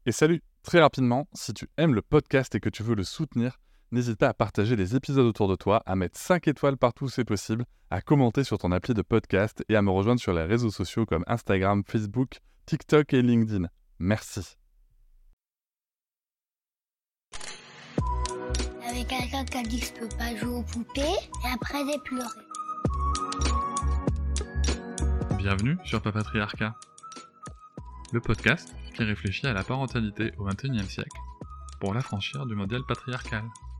Et salut, très rapidement, si tu aimes le podcast et que tu veux le soutenir, n'hésite pas à partager les épisodes autour de toi, à mettre 5 étoiles partout où c'est possible, à commenter sur ton appli de podcast et à me rejoindre sur les réseaux sociaux comme Instagram, Facebook, TikTok et LinkedIn. Merci. Avec quelqu'un qui a dit que je peux pas jouer aux poupées et après j'ai pleuré. Bienvenue sur Papatriarcat, le podcast qui réfléchit à la parentalité au XXIe siècle pour l'affranchir du modèle patriarcal.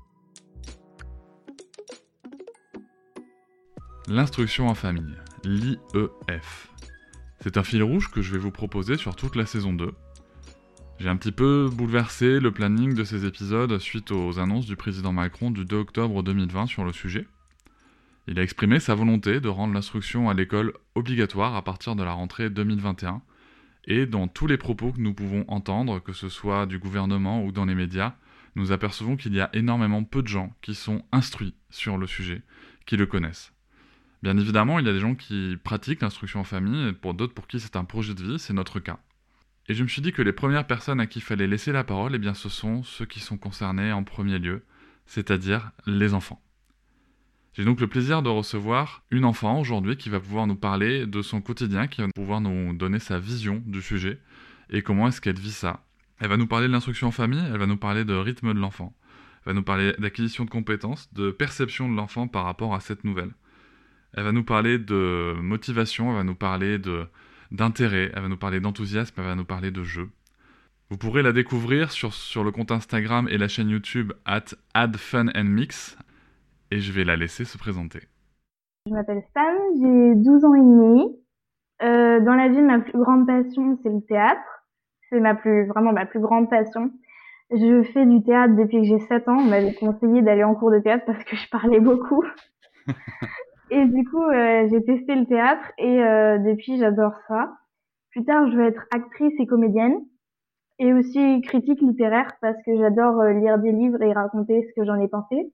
L'instruction en famille, l'IEF. C'est un fil rouge que je vais vous proposer sur toute la saison 2. J'ai un petit peu bouleversé le planning de ces épisodes suite aux annonces du président Macron du 2 octobre 2020 sur le sujet. Il a exprimé sa volonté de rendre l'instruction à l'école obligatoire à partir de la rentrée 2021, et dans tous les propos que nous pouvons entendre, que ce soit du gouvernement ou dans les médias, nous apercevons qu'il y a énormément peu de gens qui sont instruits sur le sujet, qui le connaissent. Bien évidemment, il y a des gens qui pratiquent l'instruction en famille, et pour d'autres pour qui c'est un projet de vie, c'est notre cas. Et je me suis dit que les premières personnes à qui il fallait laisser la parole, eh bien ce sont ceux qui sont concernés en premier lieu, c'est-à-dire les enfants. J'ai donc le plaisir de recevoir une enfant aujourd'hui qui va pouvoir nous parler de son quotidien, qui va pouvoir nous donner sa vision du sujet et comment est-ce qu'elle vit ça. Elle va nous parler de l'instruction en famille, elle va nous parler de rythme de l'enfant, elle va nous parler d'acquisition de compétences, de perception de l'enfant par rapport à cette nouvelle. Elle va nous parler de motivation, elle va nous parler d'intérêt, elle va nous parler d'enthousiasme, elle va nous parler de jeu. Vous pourrez la découvrir sur le compte Instagram et la chaîne YouTube @addfunandmix. Et je vais la laisser se présenter. Je m'appelle Sam, j'ai 12 ans et demi. Dans la vie, ma plus grande passion, c'est le théâtre. C'est vraiment ma plus grande passion. Je fais du théâtre depuis que j'ai 7 ans. On m'avait conseillé d'aller en cours de théâtre parce que je parlais beaucoup. Et du coup, j'ai testé le théâtre et depuis, j'adore ça. Plus tard, je veux être actrice et comédienne et aussi critique littéraire parce que j'adore lire des livres et raconter ce que j'en ai pensé.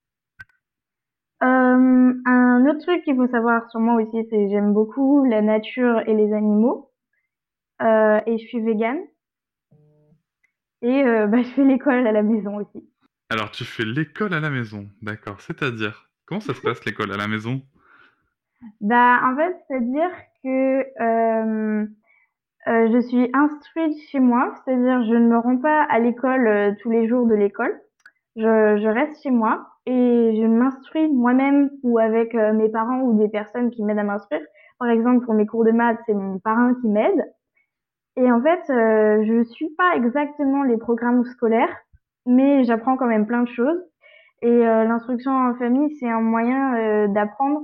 Un autre truc qu'il faut savoir sur moi aussi, c'est que j'aime beaucoup la nature et les animaux. Et je suis végane. Et je fais l'école à la maison aussi. Alors, tu fais l'école à la maison, d'accord. C'est-à-dire, comment ça se passe l'école à la maison ? En fait, c'est-à-dire que je suis instruite chez moi, c'est-à-dire je ne me rends pas à l'école tous les jours de l'école. Je reste chez moi et je m'instruis moi-même ou avec mes parents ou des personnes qui m'aident à m'instruire. Par exemple, pour mes cours de maths, c'est mon parrain qui m'aide. Et en fait, je suis pas exactement les programmes scolaires, mais j'apprends quand même plein de choses. Et l'instruction en famille, c'est un moyen d'apprendre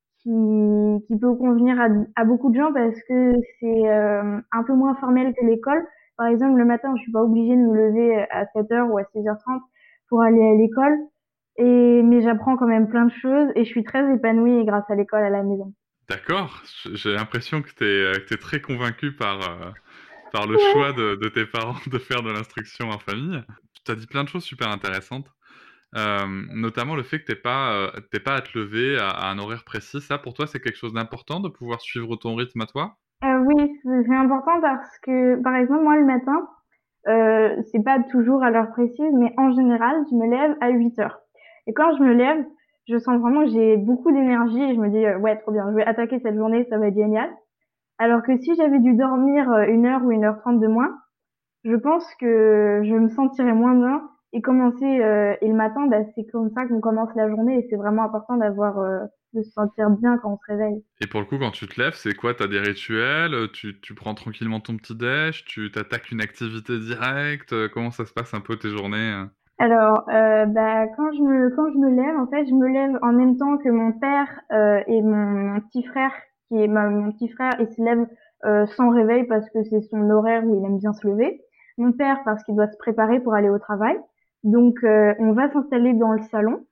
qui peut convenir à beaucoup de gens parce que c'est un peu moins formel que l'école. Par exemple, le matin, je suis pas obligée de me lever à 7h ou à 6h30 pour aller à l'école. Mais j'apprends quand même plein de choses et je suis très épanouie grâce à l'école à la maison. D'accord, j'ai l'impression que t'es très convaincu par le Ouais. choix de tes parents de faire de l'instruction en famille. Tu as dit plein de choses super intéressantes, notamment le fait que t'aies pas à te lever à un horaire précis. Ça, pour toi, c'est quelque chose d'important de pouvoir suivre ton rythme à toi ? Oui, c'est important parce que, par exemple, moi, le matin, c'est pas toujours à l'heure précise, mais en général, je me lève à 8h. Et quand je me lève, je sens vraiment que j'ai beaucoup d'énergie et je me dis, ouais, trop bien, je vais attaquer cette journée, ça va être génial. Alors que si j'avais dû dormir 1h ou 1h30 de moins, je pense que je me sentirais moins bien et le matin, c'est comme ça qu'on commence la journée et c'est vraiment important de se sentir bien quand on se réveille. Et pour le coup, quand tu te lèves, c'est quoi? T'as des rituels? Tu prends tranquillement ton petit déj? Tu t'attaques une activité directe? Comment ça se passe un peu tes journées? Alors, quand je me lève, en fait, je me lève en même temps que mon père et mon petit frère, mon petit frère, il se lève sans réveil parce que c'est son horaire où il aime bien se lever. Mon père parce qu'il doit se préparer pour aller au travail. Donc, on va s'installer dans le salon.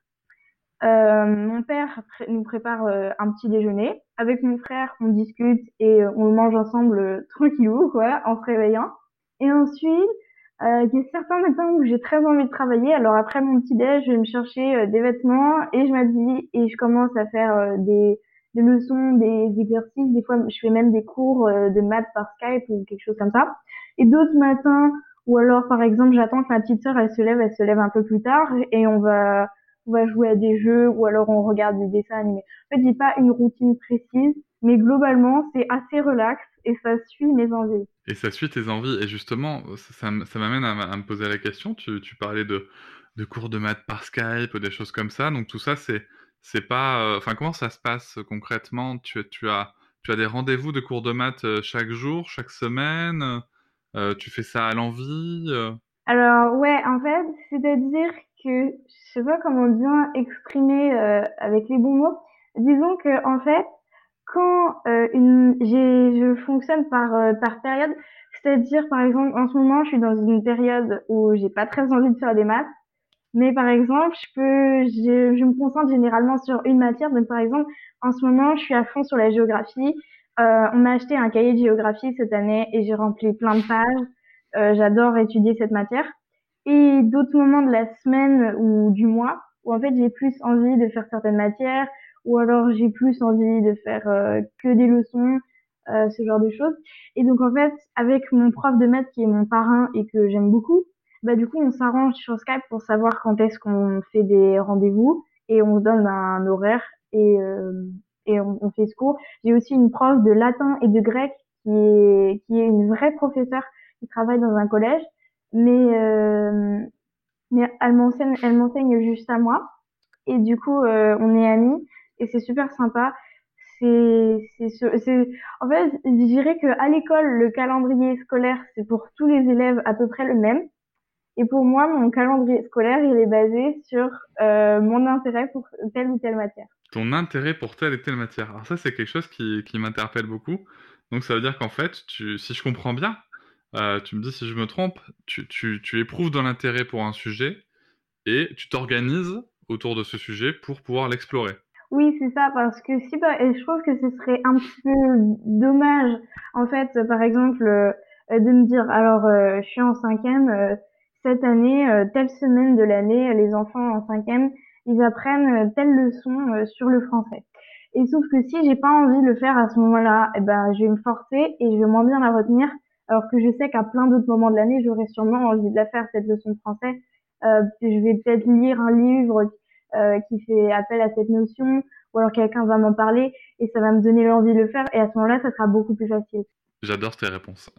Mon père nous prépare un petit déjeuner. Avec mon frère, on discute et on le mange ensemble tranquillou, quoi, en se réveillant. Et ensuite, il y a certains matins où j'ai très envie de travailler. Alors après mon petit déj, je vais me chercher des vêtements et je m'habille et je commence à faire des leçons, des exercices. Des fois, je fais même des cours de maths par Skype ou quelque chose comme ça. Et d'autres matins Ou alors, par exemple, j'attends que ma petite sœur, elle se lève un peu plus tard et on va jouer à des jeux ou alors on regarde des dessins animés. En fait, j'ai pas une routine précise, mais globalement, c'est assez relax et ça suit mes envies. Et ça suit tes envies. Et justement, ça m'amène à me poser la question. Tu parlais de cours de maths par Skype, des choses comme ça. Donc tout ça, c'est pas. Enfin, comment ça se passe concrètement? Tu as des rendez-vous de cours de maths chaque jour, chaque semaine? Tu fais ça à l'envie? Alors ouais, en fait, c'est-à-dire que je sais pas comment bien exprimer avec les bons mots. Disons que en fait, quand je fonctionne par période, c'est-à-dire par exemple en ce moment, je suis dans une période où j'ai pas très envie de faire des maths, mais par exemple, je me concentre généralement sur une matière. Donc par exemple, en ce moment, je suis à fond sur la géographie. On m'a acheté un cahier de géographie cette année et j'ai rempli plein de pages. J'adore étudier cette matière. Et d'autres moments de la semaine ou du mois où en fait j'ai plus envie de faire certaines matières ou alors j'ai plus envie de faire que des leçons, ce genre de choses. Et donc en fait, avec mon prof de maths qui est mon parrain et que j'aime beaucoup, bah du coup on s'arrange sur Skype pour savoir quand est-ce qu'on fait des rendez-vous et on se donne un horaire et on fait ce cours. J'ai aussi une prof de latin et de grec qui est une vraie professeure qui travaille dans un collège, mais elle m'enseigne juste à moi. Et du coup, on est amis et c'est super sympa. En fait, je dirais que à l'école, le calendrier scolaire, c'est pour tous les élèves à peu près le même. Et pour moi, mon calendrier scolaire, il est basé sur mon intérêt pour telle ou telle matière. Ton intérêt pour telle et telle matière. Alors ça, c'est quelque chose qui m'interpelle beaucoup. Donc ça veut dire qu'en fait, si je comprends bien, tu me dis si je me trompe, tu éprouves de l'intérêt pour un sujet et tu t'organises autour de ce sujet pour pouvoir l'explorer. Oui, c'est ça, parce que si, et je trouve que ce serait un petit peu dommage, en fait, par exemple, de me dire, alors, je suis en cinquième, cette année, telle semaine de l'année, les enfants en cinquième, ils apprennent telle leçon sur le français. Et sauf que si j'ai pas envie de le faire à ce moment-là, eh ben, je vais me forcer et je vais moins bien la retenir, alors que je sais qu'à plein d'autres moments de l'année, j'aurais sûrement envie de la faire, cette leçon de français. Je vais peut-être lire un livre qui fait appel à cette notion, ou alors quelqu'un va m'en parler et ça va me donner l'envie de le faire et à ce moment-là, ça sera beaucoup plus facile. J'adore tes réponses.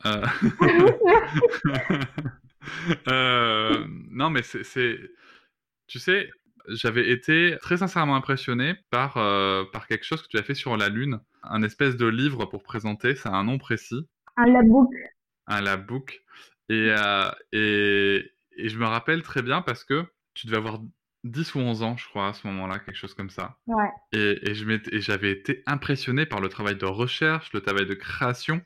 Non, mais tu sais, j'avais été très sincèrement impressionné par quelque chose que tu as fait sur la Lune, un espèce de livre pour présenter, ça a un nom précis, Un labbook, un labbook, et je me rappelle très bien parce que tu devais avoir 10 ou 11 ans, je crois, à ce moment-là, quelque chose comme ça. ouais. Et j'avais été impressionné par le travail de recherche, le travail de création.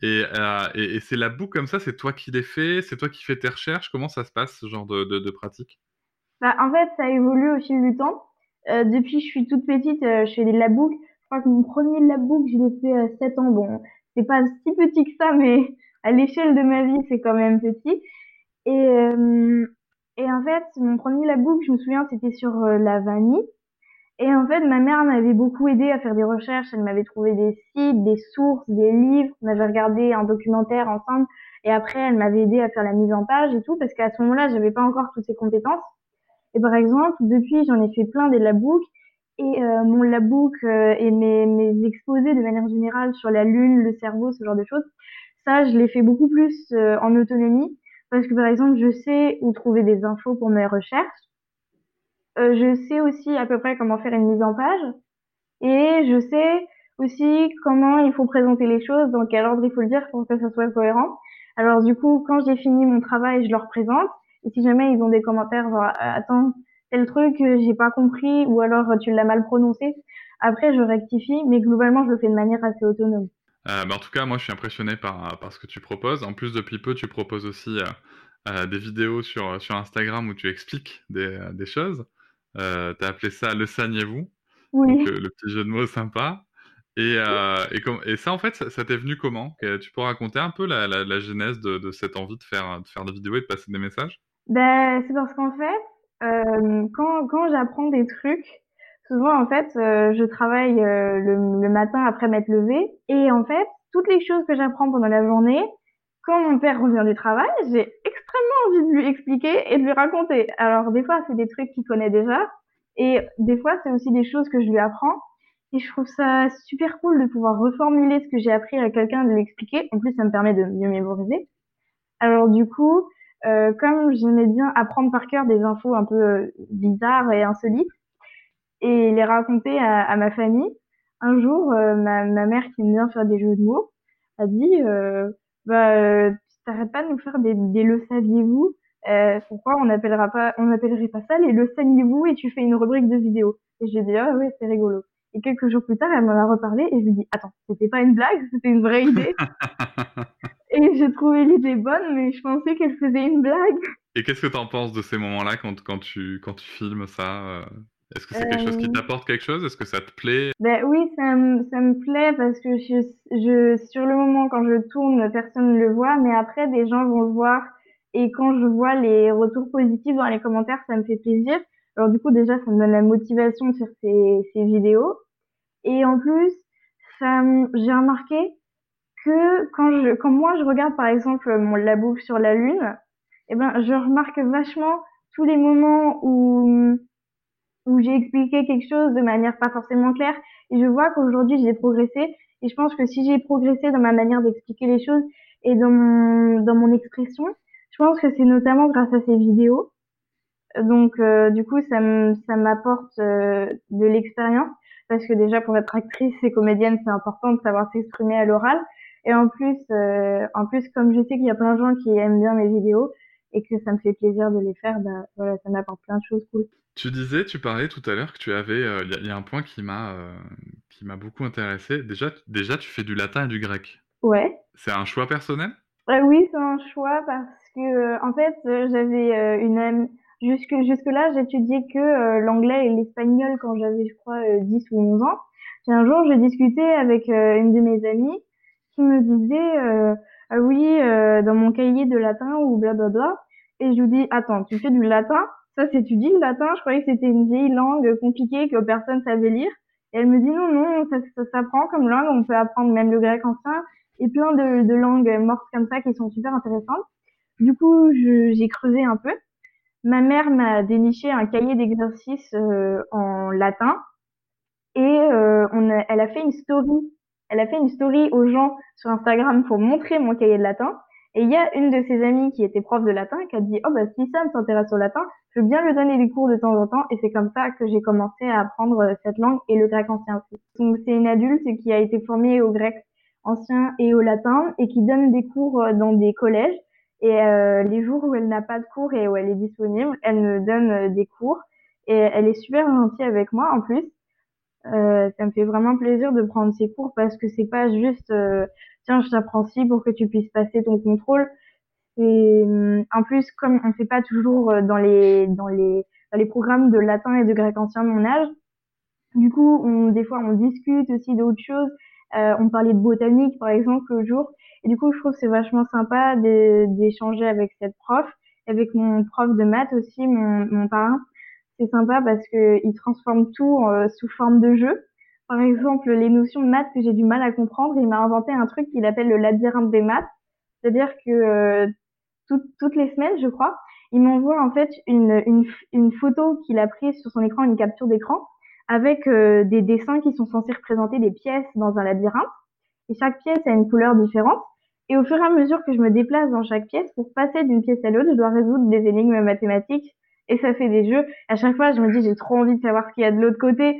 Et ces labos comme ça, c'est toi qui les fais, c'est toi qui fais tes recherches. Comment ça se passe, ce genre de pratique? Bah, en fait, ça évolue au fil du temps. Depuis que je suis toute petite, je fais des labbooks. Je crois que mon premier labbook, je l'ai fait à 7 ans. Bon, c'est pas si petit que ça, mais à l'échelle de ma vie, c'est quand même petit. Et, euh, et en fait, mon premier labbook, je me souviens, c'était sur la vanille. Et en fait, ma mère m'avait beaucoup aidé à faire des recherches. Elle m'avait trouvé des sites, des sources, des livres. On avait regardé un documentaire ensemble. Et après, elle m'avait aidé à faire la mise en page et tout, parce qu'à ce moment-là, j'avais pas encore toutes ces compétences. Et par exemple, depuis, j'en ai fait plein des labbooks. Et mon labbook et mes exposés de manière générale sur la Lune, le cerveau, ce genre de choses, ça, je l'ai fait beaucoup plus en autonomie. Parce que par exemple, je sais où trouver des infos pour mes recherches. Je sais aussi à peu près comment faire une mise en page. Et je sais aussi comment il faut présenter les choses, dans quel ordre il faut le dire pour que ça soit cohérent. Alors du coup, quand j'ai fini mon travail, je leur présente. Et si jamais ils ont des commentaires, genre, attends, tel truc, j'ai pas compris, ou alors tu l'as mal prononcé, après je rectifie, mais globalement, je le fais de manière assez autonome. Bah, en tout cas, moi, je suis impressionné par ce que tu proposes. En plus, depuis peu, tu proposes aussi des vidéos sur Instagram où tu expliques des choses. Tu as appelé ça «Le saviez-vous?» Donc Oui. le petit jeu de mots sympa. Et ça, en fait, ça t'est venu comment? Tu peux raconter un peu la genèse de cette envie de faire des vidéos et de passer des messages? Ben, c'est parce qu'en fait, quand j'apprends des trucs, souvent en fait, je travaille le matin après m'être levée et en fait, toutes les choses que j'apprends pendant la journée, quand mon père revient du travail, j'ai envie de lui expliquer et de lui raconter. Alors, des fois, c'est des trucs qu'il connaît déjà. Et des fois, c'est aussi des choses que je lui apprends. Et je trouve ça super cool de pouvoir reformuler ce que j'ai appris à quelqu'un, de lui expliquer. En plus, ça me permet de mieux mémoriser. Alors, du coup, comme j'aimais bien apprendre par cœur des infos un peu bizarres et insolites et les raconter à ma famille, un jour, ma mère qui aime bien faire des jeux de mots a dit t'arrêtes pas de nous faire des le saviez-vous? Pourquoi on n'appellerait pas ça les le saviez-vous et tu fais une rubrique de vidéos? Et j'ai dit ah ouais, c'est rigolo. Et quelques jours plus tard, elle m'en a reparlé et je lui ai dit attends, c'était pas une blague, c'était une vraie idée. Et j'ai trouvé l'idée bonne, mais je pensais qu'elle faisait une blague. Et qu'est-ce que t'en penses de ces moments-là quand tu filmes ça Est-ce que c'est quelque chose qui Euh, t'apporte quelque chose? Est-ce que ça te plaît? Ben oui, ça me plaît parce que sur le moment, quand je tourne, personne ne le voit, mais après, des gens vont le voir. Et quand je vois les retours positifs dans les commentaires, ça me fait plaisir. Alors du coup, déjà, ça me donne la motivation de faire ces vidéos. Et en plus, j'ai remarqué que quand moi, je regarde, par exemple, la boucle sur la Lune, eh ben, je remarque vachement tous les moments où j'ai expliqué quelque chose de manière pas forcément claire et je vois qu'aujourd'hui j'ai progressé et je pense que si j'ai progressé dans ma manière d'expliquer les choses et dans mon expression, je pense que c'est notamment grâce à ces vidéos. Donc du coup ça m'apporte de l'expérience parce que déjà pour être actrice et comédienne, c'est important de savoir s'exprimer à l'oral et en plus comme je sais qu'il y a plein de gens qui aiment bien mes vidéos et que ça me fait plaisir de les faire, bah voilà, ça m'apporte plein de choses cool. Tu parlais tout à l'heure que tu avais, il y a un point qui m'a beaucoup intéressé. Déjà, tu fais du latin et du grec. Ouais. C'est un choix personnel? Oui, c'est un choix parce que en fait, j'avais une amie jusque-là, j'étudiais que l'anglais et l'espagnol quand j'avais je crois 10 ou 11 ans. Puis un jour, je discutais avec une de mes amies qui me disait ah oui, dans mon cahier de latin ou blablabla et je lui dis attends, tu fais du latin? Ça s'étudie le latin? Je croyais que c'était une vieille langue compliquée que personne savait lire. Et elle me dit non non, ça s'apprend comme langue, on peut apprendre même le grec ancien et plein de langues mortes comme ça qui sont super intéressantes. Du coup, j'ai creusé un peu. Ma mère m'a déniché un cahier d'exercices en latin et elle a fait une story. Elle a fait une story aux gens sur Instagram pour montrer mon cahier de latin. Et il y a une de ses amies qui était prof de latin qui a dit oh bah si Sam s'intéresse au latin, je veux bien lui donner des cours de temps en temps. Et c'est comme ça que j'ai commencé à apprendre cette langue et le grec ancien aussi. Donc c'est une adulte qui a été formée au grec ancien et au latin et qui donne des cours dans des collèges. Et les jours où elle n'a pas de cours et où elle est disponible, elle me donne des cours. Et elle est super gentille avec moi en plus. Ça me fait vraiment plaisir de prendre ces cours parce que c'est pas juste tiens je t'apprends ci pour que tu puisses passer ton contrôle. Et en plus comme on fait pas toujours dans les programmes de latin et de grec ancien de mon âge, du coup des fois on discute aussi d'autres choses. On parlait de botanique par exemple l'autre jour et du coup je trouve que c'est vachement sympa d'échanger avec cette prof, avec mon prof de maths aussi, mon parrain. C'est sympa parce que il transforme tout sous forme de jeu. Par exemple, les notions de maths que j'ai du mal à comprendre, il m'a inventé un truc qu'il appelle le labyrinthe des maths. C'est-à-dire que toutes les semaines, je crois, il m'envoie en fait une photo qu'il a prise sur son écran, une capture d'écran, avec des dessins qui sont censés représenter des pièces dans un labyrinthe. Et chaque pièce a une couleur différente. Et au fur et à mesure que je me déplace dans chaque pièce, pour passer d'une pièce à l'autre, je dois résoudre des énigmes mathématiques. Et ça fait des jeux. À chaque fois, je me dis, j'ai trop envie de savoir ce qu'il y a de l'autre côté.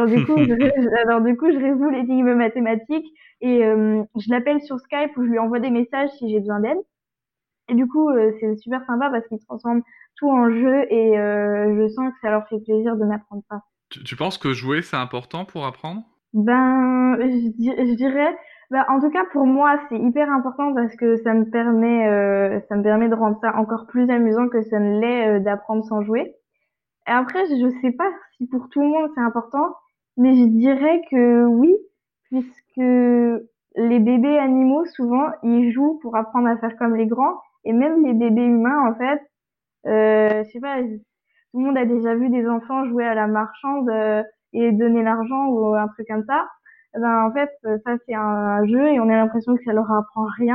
Alors du coup, je résous l'énigme mathématique et je l'appelle sur Skype ou je lui envoie des messages si j'ai besoin d'aide. Et du coup, c'est super sympa parce qu'ils transforment tout en jeu et je sens que ça leur fait plaisir de m'apprendre ça. Tu penses que jouer, c'est important pour apprendre? Ben, je dirais, ben, en tout cas pour moi, c'est hyper important parce que ça me permet de rendre ça encore plus amusant que ça ne l'est d'apprendre sans jouer. Et après, je sais pas si pour tout le monde c'est important, mais je dirais que oui, puisque les bébés animaux souvent ils jouent pour apprendre à faire comme les grands, et même les bébés humains en fait, je sais pas, tout le monde a déjà vu des enfants jouer à la marchande et donner l'argent ou un truc comme ça. Eh ben, en fait, ça c'est un jeu et on a l'impression que ça leur apprend rien.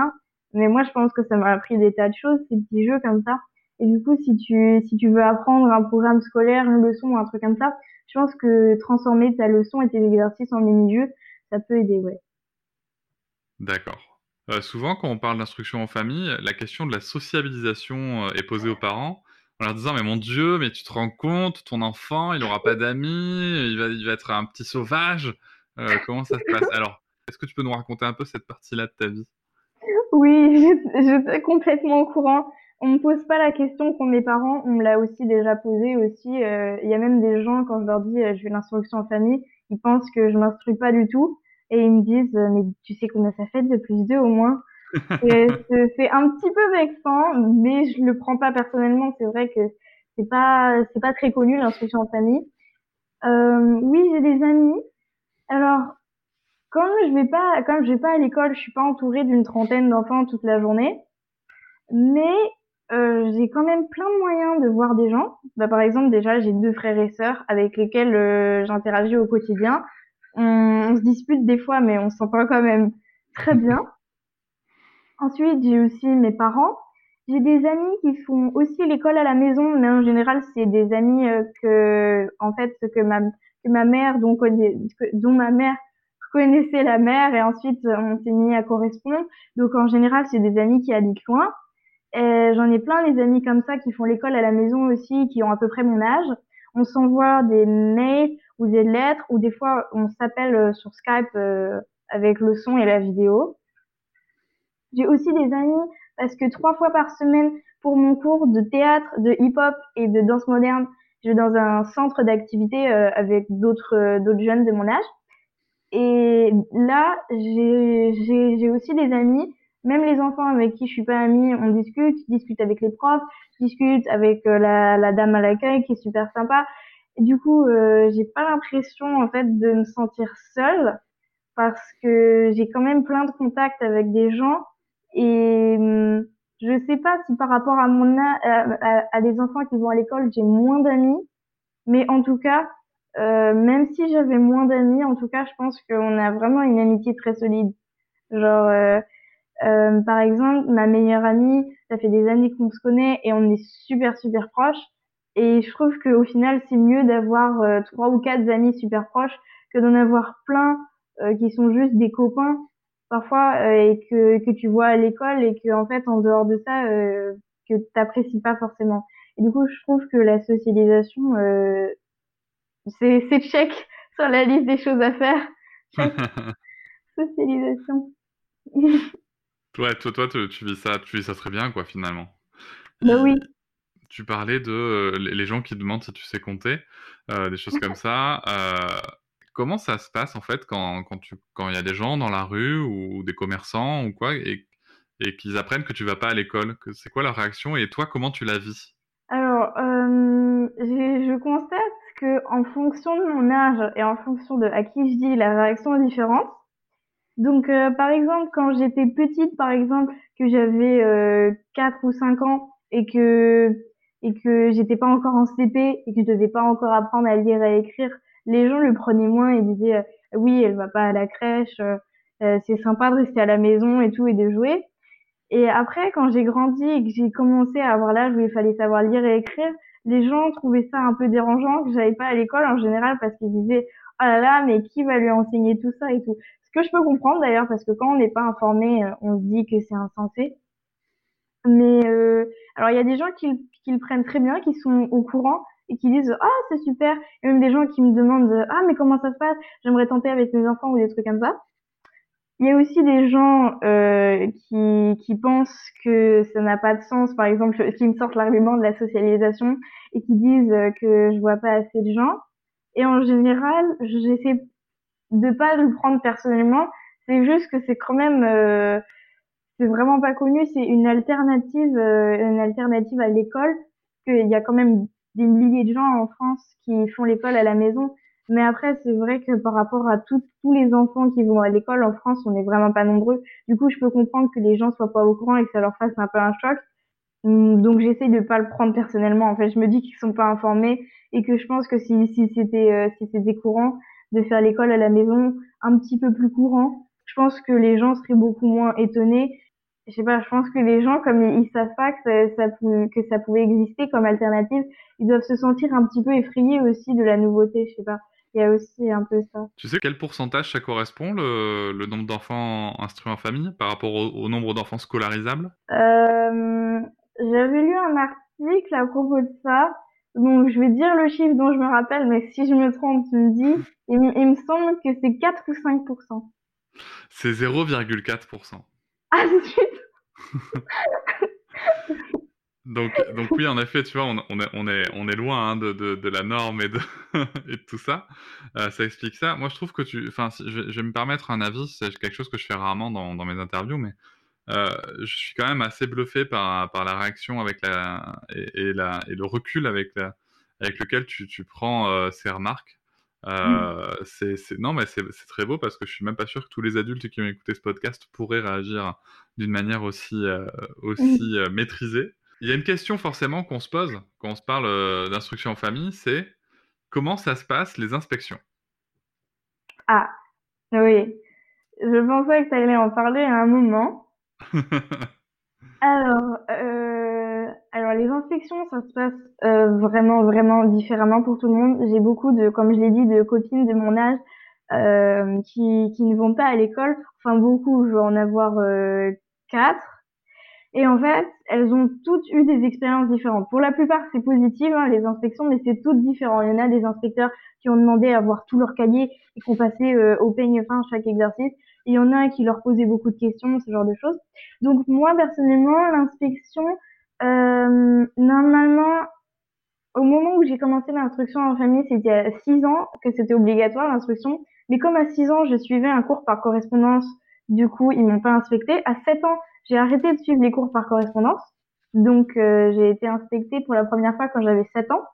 Mais moi, je pense que ça m'a appris des tas de choses, ces petits jeux comme ça. Et du coup, si tu veux apprendre un programme scolaire, une leçon ou un truc comme ça, je pense que transformer ta leçon et tes exercices en mini-jeux, ça peut aider, ouais. D'accord. Souvent, quand on parle d'instruction en famille, la question de la sociabilisation est posée aux parents en leur disant: «Mais mon Dieu, mais tu te rends compte, ton enfant, il aura pas d'amis, il va être un petit sauvage». Comment ça se passe? Alors, est-ce que tu peux nous raconter un peu cette partie-là de ta vie? Oui, j'étais complètement au courant. On me pose pas la question qu'ont mes parents, on me l'a aussi déjà posée aussi. Il y a même des gens, quand je leur dis je fais l'instruction en famille, ils pensent que je m'instruis pas du tout et ils me disent mais tu sais combien ça fait 2 plus 2 au moins? Et c'est un petit peu vexant, mais je le prends pas personnellement. C'est vrai que c'est pas très connu l'instruction en famille. Oui, j'ai des amis. Alors quand je vais pas à l'école, je suis pas entourée d'une trentaine d'enfants toute la journée. Mais j'ai quand même plein de moyens de voir des gens. Bah, par exemple, déjà, j'ai 2 frères et sœurs avec lesquels j'interagis au quotidien. On se dispute des fois, mais on s'entend quand même très bien. Ensuite, j'ai aussi mes parents. J'ai des amis qui font aussi l'école à la maison, mais en général, c'est des amis en fait, que ma mère, dont ma mère connaissait la mère, et ensuite on s'est mis à correspondre. Donc en général, c'est des amis qui habitent loin. Et j'en ai plein des amis comme ça qui font l'école à la maison aussi, qui ont à peu près mon âge. On s'envoie des mails ou des lettres, ou des fois on s'appelle sur Skype avec le son et la vidéo. J'ai aussi des amis parce que 3 fois par semaine, pour mon cours de théâtre, de hip-hop et de danse moderne, je vais dans un centre d'activité avec d'autres jeunes de mon âge. Et là, j'ai aussi des amis, même les enfants avec qui je suis pas amie, on discute, je discute avec les profs, je discute avec la dame à l'accueil qui est super sympa. Et du coup, j'ai pas l'impression en fait de me sentir seule parce que j'ai quand même plein de contacts avec des gens et je sais pas si par rapport à à des enfants qui vont à l'école, j'ai moins d'amis, mais en tout cas, même si j'avais moins d'amis, en tout cas, je pense qu'on a vraiment une amitié très solide. Genre, par exemple, ma meilleure amie, ça fait des années qu'on se connaît et on est super super proches. Et je trouve qu'au final, c'est mieux d'avoir 3 ou 4 amis super proches que d'en avoir plein qui sont juste des copains parfois et que tu vois à l'école et que en fait en dehors de ça que t'apprécies pas forcément. Et du coup, je trouve que la socialisation c'est check sur la liste des choses à faire. Check socialisation. Ouais, toi, tu vis ça très bien, quoi, finalement. Bah oui. Tu parlais de les gens qui demandent si tu sais compter, des choses comme ça. Comment ça se passe en fait quand il y a des gens dans la rue ou des commerçants ou quoi et qu'ils apprennent que tu vas pas à l'école? C'est quoi leur réaction et toi, comment tu la vis? Alors, je constate que en fonction de mon âge et en fonction de à qui je dis, la réaction est différente. Donc, par exemple, quand j'étais petite, par exemple, que j'avais 4 ou 5 ans et que j'étais pas encore en CP et que je devais pas encore apprendre à lire et à écrire, les gens le prenaient moins et disaient oui, elle va pas à la crèche, c'est sympa de rester à la maison et tout et de jouer. Et après, quand j'ai grandi et que j'ai commencé à avoir l'âge où il fallait savoir lire et écrire, les gens trouvaient ça un peu dérangeant que j'aille pas à l'école en général parce qu'ils disaient oh là là, mais qui va lui enseigner tout ça et tout. Ce que je peux comprendre d'ailleurs parce que quand on n'est pas informé, on se dit que c'est insensé. Mais alors il y a des gens qui le prennent très bien, qui sont au courant et qui disent ah c'est super. Et même des gens qui me demandent ah mais comment ça se passe? J'aimerais tenter avec mes enfants ou des trucs comme ça. Il y a aussi des gens qui pensent que ça n'a pas de sens, par exemple, qui me sortent l'argument de la socialisation et qui disent que je vois pas assez de gens. Et en général, j'essaie de pas le prendre personnellement. C'est juste que c'est quand même, c'est vraiment pas connu. C'est une alternative à l'école. Qu'il y a quand même des milliers de gens en France qui font l'école à la maison. Mais après, c'est vrai que par rapport à tous les enfants qui vont à l'école en France, on n'est vraiment pas nombreux. Du coup, je peux comprendre que les gens soient pas au courant et que ça leur fasse un peu un choc. Donc, j'essaie de pas le prendre personnellement. En fait, je me dis qu'ils sont pas informés et que je pense que si c'était courant de faire l'école à la maison un petit peu plus courant, je pense que les gens seraient beaucoup moins étonnés je sais pas, je pense que les gens, comme ils savent pas que ça pouvait exister comme alternative, ils doivent se sentir un petit peu effrayés aussi de la nouveauté, je sais pas. Il y a aussi un peu ça. Tu sais quel pourcentage ça correspond, le nombre d'enfants instruits en famille par rapport au nombre d'enfants scolarisables? Euh, J'avais lu un article à propos de ça. Donc, je vais dire le chiffre dont je me rappelle, mais si je me trompe, tu me dis. Il me semble que c'est 4 ou 5%. C'est 0,4%. Ah, zut! Donc oui, en effet, tu vois, on est loin hein, de la norme et de, et de tout ça. Ça explique ça. Moi, je trouve que enfin, je vais me permettre un avis, c'est quelque chose que je fais rarement dans mes interviews, mais euh, je suis quand même assez bluffé par la réaction avec et le recul avec lequel tu prends ces remarques. Non, mais c'est très beau parce que je suis même pas sûr que tous les adultes qui ont écouté ce podcast pourraient réagir d'une manière aussi maîtrisée. Il y a une question forcément qu'on se pose quand on se parle d'instruction en famille, c'est comment ça se passe les inspections? Ah, oui. Je pensais que tu allais en parler à un moment. Alors les inspections, ça se passe vraiment, vraiment différemment pour tout le monde. J'ai beaucoup comme je l'ai dit, de copines de mon âge qui ne vont pas à l'école. Enfin, beaucoup, je vais en avoir quatre. Et en fait, elles ont toutes eu des expériences différentes. Pour la plupart, c'est positif, hein, les inspections, mais c'est toutes différent. Il y en a des inspecteurs qui ont demandé à voir tout leur cahier et qui ont passé au peigne fin chaque exercice. Et il y en a qui leur posaient beaucoup de questions, ce genre de choses. Donc moi, personnellement, l'inspection, normalement, au moment où j'ai commencé l'instruction en famille, c'était à 6 ans que c'était obligatoire l'instruction. Mais comme à 6 ans, je suivais un cours par correspondance, du coup, ils m'ont pas inspecté. À 7 ans, j'ai arrêté de suivre les cours par correspondance. Donc, j'ai été inspectée pour la première fois quand j'avais 7 ans.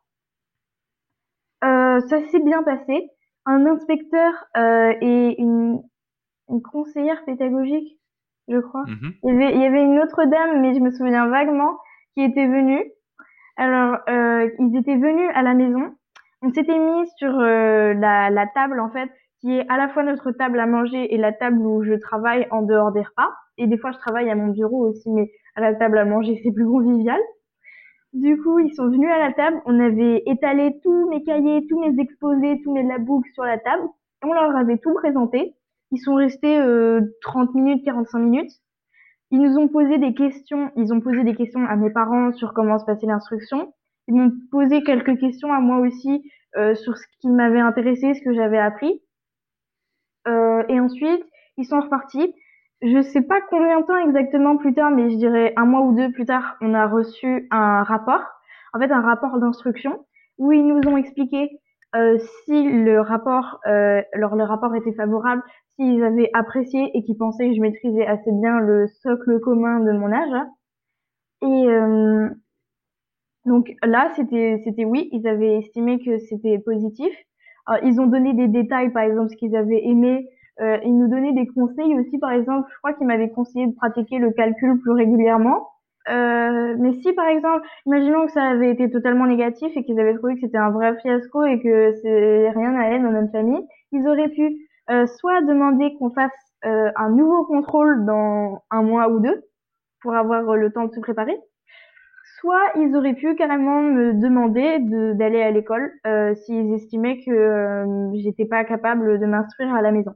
Ça s'est bien passé. Un inspecteur et une conseillère pédagogique, je crois. Mhm. Il y avait une autre dame, mais je me souviens vaguement, qui était venue. Alors, ils étaient venus à la maison. On s'était mis sur la table, en fait, qui est à la fois notre table à manger et la table où je travaille en dehors des repas. Et des fois, je travaille à mon bureau aussi, mais à la table à manger, c'est plus convivial. Du coup, ils sont venus à la table. On avait étalé tous mes cahiers, tous mes exposés, tous mes labooks sur la table. Et on leur avait tout présenté. Ils sont restés 30 minutes, 45 minutes. Ils nous ont posé des questions. Ils ont posé des questions à mes parents sur comment se passait l'instruction. Ils m'ont posé quelques questions à moi aussi sur ce qui m'avait intéressé, ce que j'avais appris. Et ensuite, ils sont repartis. Je sais pas combien de temps exactement plus tard, mais je dirais un mois ou deux plus tard, on a reçu un rapport. En fait, un rapport d'instruction où ils nous ont expliqué si le rapport était favorable, s'ils avaient apprécié et qu'ils pensaient que je maîtrisais assez bien le socle commun de mon âge. Et donc là, c'était oui, ils avaient estimé que c'était positif. Alors, ils ont donné des détails, par exemple, ce qu'ils avaient aimé. Ils nous donnaient des conseils aussi, par exemple, je crois qu'ils m'avaient conseillé de pratiquer le calcul plus régulièrement. Mais si, par exemple, imaginons que ça avait été totalement négatif et qu'ils avaient trouvé que c'était un vrai fiasco et que c'est rien à elle dans notre famille, ils auraient pu soit demander qu'on fasse un nouveau contrôle dans un mois ou deux pour avoir le temps de se préparer. Soit ils auraient pu carrément me demander d'aller à l'école s'ils estimaient que j'étais pas capable de m'instruire à la maison.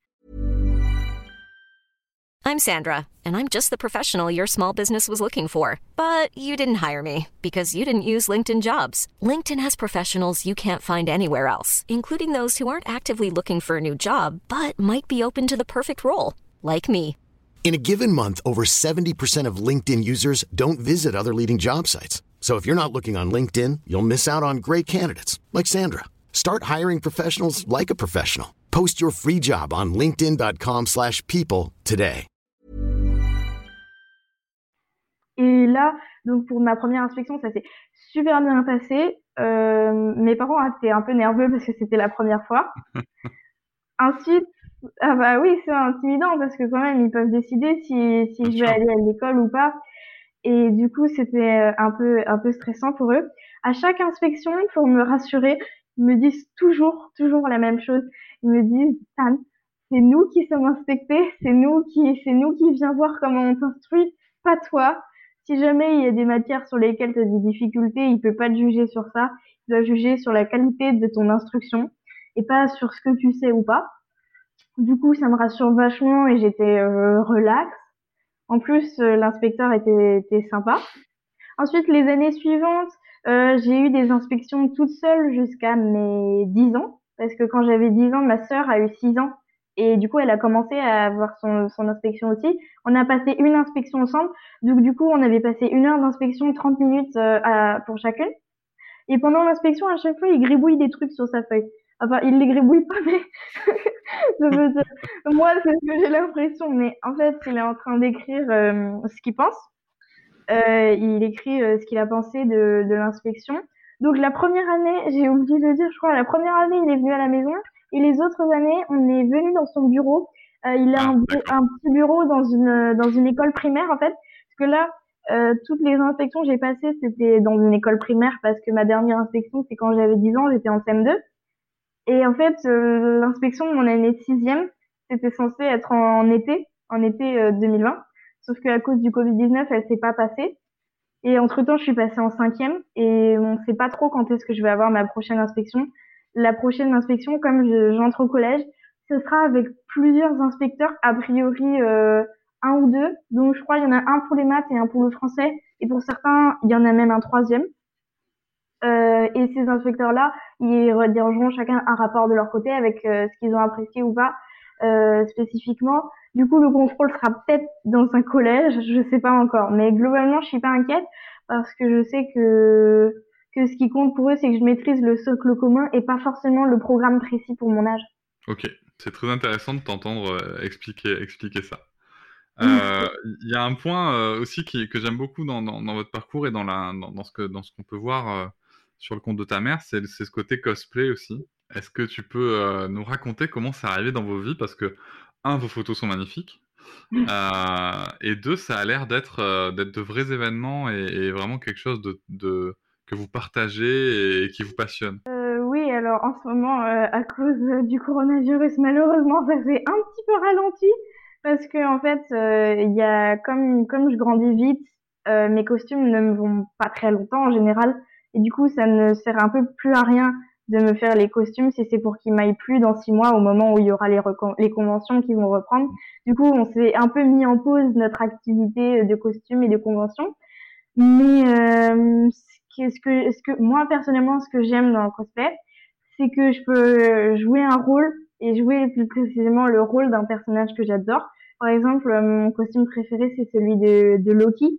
I'm Sandra, and I'm just the professional your small business was looking for. But you didn't hire me because you didn't use LinkedIn Jobs. LinkedIn has professionals you can't find anywhere else, including those who aren't actively looking for a new job, but might be open to the perfect role, like me. In a given month, over 70% of LinkedIn users don't visit other leading job sites. So if you're not looking on LinkedIn, you'll miss out on great candidates like Sandra. Start hiring professionals like a professional. Post your free job on linkedin.com/people today. Et là, donc pour ma première inspection, ça s'est super bien passé. Mes parents étaient un peu nerveux parce que c'était la première fois. Ensuite, ah bah oui, c'est intimidant parce que quand même, ils peuvent décider si Bien je vais sûr. aller à l'école ou pas. Et du coup, c'était un peu stressant pour eux. À chaque inspection, pour me rassurer, ils me disent toujours la même chose. Ils me disent, Tan, c'est nous qui sommes inspectés, c'est nous qui vient voir comment on t'instruit, pas toi. Si jamais il y a des matières sur lesquelles tu as des difficultés, il peut pas te juger sur ça. Il doit juger sur la qualité de ton instruction et pas sur ce que tu sais ou pas. Du coup, ça me rassure vachement et j'étais relax. En plus, l'inspecteur était sympa. Ensuite, les années suivantes, j'ai eu des inspections toute seule jusqu'à mes 10 ans. Parce que quand j'avais 10 ans, ma sœur a eu 6 ans. Et du coup, elle a commencé à avoir son inspection aussi. On a passé une inspection ensemble. Donc, du coup, on avait passé 1 heure d'inspection, 30 minutes pour chacune. Et pendant l'inspection, à chaque fois, il gribouille des trucs sur sa feuille. Enfin, il les gribouille pas, mais je veux dire, moi, c'est ce que j'ai l'impression. Mais en fait, il est en train d'écrire ce qu'il pense. Il écrit ce qu'il a pensé de l'inspection. Donc la première année, j'ai oublié de le dire, je crois, la première année, il est venu à la maison. Et les autres années, on est venu dans son bureau. Il a un petit bureau dans une école primaire, en fait. Parce que là, toutes les inspections que j'ai passées, c'était dans une école primaire parce que ma dernière inspection, c'est quand j'avais 10 ans, j'étais en CM2. Et en fait, l'inspection de mon année de 6e, c'était censé être en été 2020. Sauf qu'à cause du Covid-19, elle s'est pas passée. Et entre-temps, je suis passée en 5e et on sait pas trop quand est-ce que je vais avoir ma prochaine inspection. La prochaine inspection, comme j'entre au collège, ce sera avec plusieurs inspecteurs, a priori un ou deux. Donc je crois qu'il y en a un pour les maths et un pour le français. Et pour certains, il y en a même un troisième. Et ces inspecteurs-là, ils redirigeront chacun un rapport de leur côté avec ce qu'ils ont apprécié ou pas spécifiquement. Du coup, le contrôle sera peut-être dans un collège, je sais pas encore. Mais globalement, je suis pas inquiète parce que je sais que ce qui compte pour eux, c'est que je maîtrise le socle commun et pas forcément le programme précis pour mon âge. Ok, c'est très intéressant de t'entendre expliquer ça. Il y a un point aussi que j'aime beaucoup dans votre parcours et dans ce qu'on peut voir sur le compte de ta mère, c'est ce côté cosplay aussi. Est-ce que tu peux nous raconter comment c'est arrivé dans vos vies? Parce que, un, vos photos sont magnifiques, et deux, ça a l'air d'être de vrais événements et vraiment quelque chose que vous partagez et qui vous passionne. Oui, alors en ce moment, à cause du coronavirus, malheureusement, ça s'est un petit peu ralenti parce que en fait, il y a comme je grandis vite, mes costumes ne me vont pas très longtemps en général, et du coup, ça ne sert un peu plus à rien de me faire les costumes si c'est pour qu'ils m'aillent plus dans 6 mois au moment où il y aura les conventions qui vont reprendre. Du coup, on s'est un peu mis en pause notre activité de costumes et de conventions. Mais moi personnellement, ce que j'aime dans le cosplay, c'est que je peux jouer un rôle et jouer plus précisément le rôle d'un personnage que j'adore. Par exemple, mon costume préféré, c'est celui de Loki,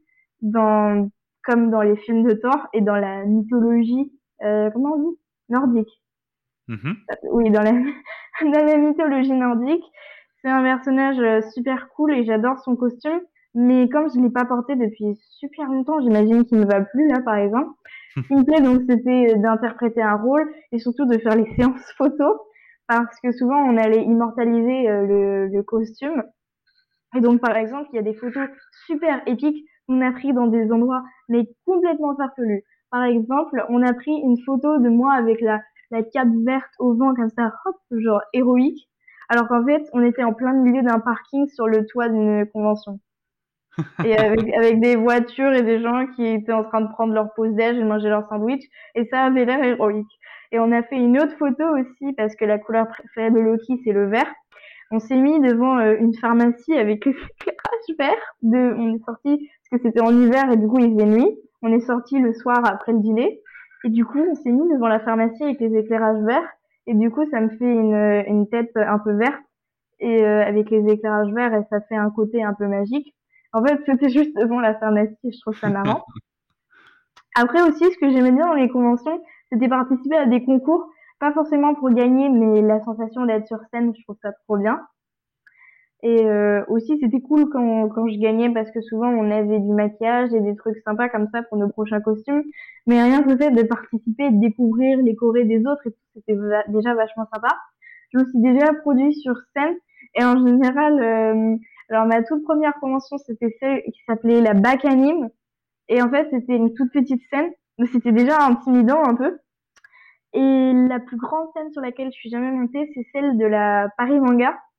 comme dans les films de Thor et dans la mythologie, comment on dit? Nordique. Mhm. Oui, dans la, dans la mythologie nordique. C'est un personnage super cool et j'adore son costume. Mais comme je l'ai pas porté depuis super longtemps, j'imagine qu'il ne va plus là, par exemple. Ce qui me plaît donc, c'était d'interpréter un rôle et surtout de faire les séances photos parce que souvent on allait immortaliser le costume. Et donc, par exemple, il y a des photos super épiques qu'on a pris dans des endroits mais complètement farfelus. Par exemple, on a pris une photo de moi avec la cape verte au vent comme ça, hop, genre héroïque. Alors qu'en fait, on était en plein milieu d'un parking sur le toit d'une convention. Et avec des voitures et des gens qui étaient en train de prendre leur pause déj et de manger leur sandwich. Et ça avait l'air héroïque. Et on a fait une autre photo aussi parce que la couleur préférée de Loki, c'est le vert. On s'est mis devant une pharmacie avec les éclairages verts. On est sorti parce que c'était en hiver et du coup il faisait nuit. On est sorti le soir après le dîner. Et du coup, on s'est mis devant la pharmacie avec les éclairages verts. Et du coup, ça me fait une tête un peu verte. Et avec les éclairages verts, et ça fait un côté un peu magique. En fait, c'était juste devant la pharmacie et je trouve ça marrant. Après aussi, ce que j'aimais bien dans les conventions, c'était participer à des concours. Pas forcément pour gagner, mais la sensation d'être sur scène, je trouve ça trop bien. Et aussi, c'était cool quand je gagnais parce que souvent, on avait du maquillage et des trucs sympas comme ça pour nos prochains costumes. Mais rien que le fait de participer, de découvrir les chorés des autres, et tout, c'était déjà vachement sympa. Je me suis déjà produit sur scène et en général, alors ma toute première convention, c'était celle qui s'appelait la Bac Anime. Et en fait, c'était une toute petite scène, mais c'était déjà intimidant un peu. Et la plus grande scène sur laquelle je suis jamais montée, c'est celle de la Paris Manga.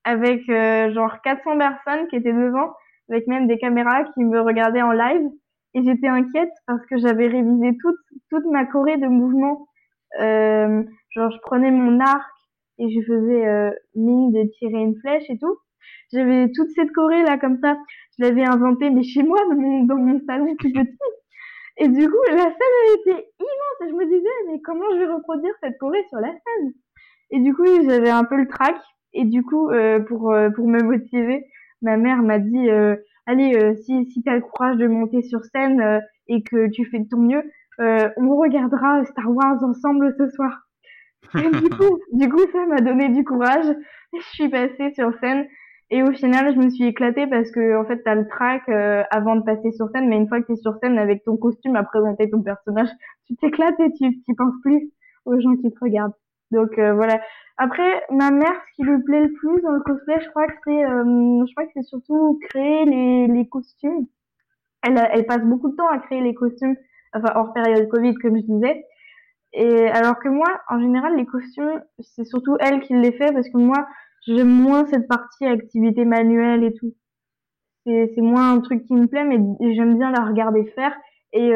avec genre 400 personnes qui étaient devant, avec même des caméras qui me regardaient en live. Et j'étais inquiète parce que j'avais révisé toute ma choré de mouvements. Genre, je prenais mon arc et je faisais mine de tirer une flèche et tout. J'avais toute cette choré là comme ça. Je l'avais inventée, mais chez moi, dans mon salon tout petit. Et du coup, la scène elle était immense. Et je me disais, mais comment je vais reproduire cette choré sur la scène? Et du coup, j'avais un peu le trac. Et du coup, pour me motiver, ma mère m'a dit, allez, si tu as le courage de monter sur scène et que tu fais de ton mieux, on regardera Star Wars ensemble ce soir. Et du coup, ça m'a donné du courage. Je suis passée sur scène. Et au final, je me suis éclatée parce que, en fait, t'as le trac avant de passer sur scène. Mais une fois que t'es sur scène avec ton costume à présenter ton personnage, tu t'éclates et tu penses plus aux gens qui te regardent. Donc, voilà. Après, ma mère, ce qui lui plaît le plus dans le cosplay, je crois que c'est surtout créer les costumes. Elle passe beaucoup de temps à créer les costumes, enfin, hors période Covid, comme je disais. Et alors que moi, en général, les costumes, c'est surtout elle qui les fait parce que moi, j'aime moins cette partie activité manuelle et tout. C'est moins un truc qui me plaît, mais j'aime bien la regarder faire. Et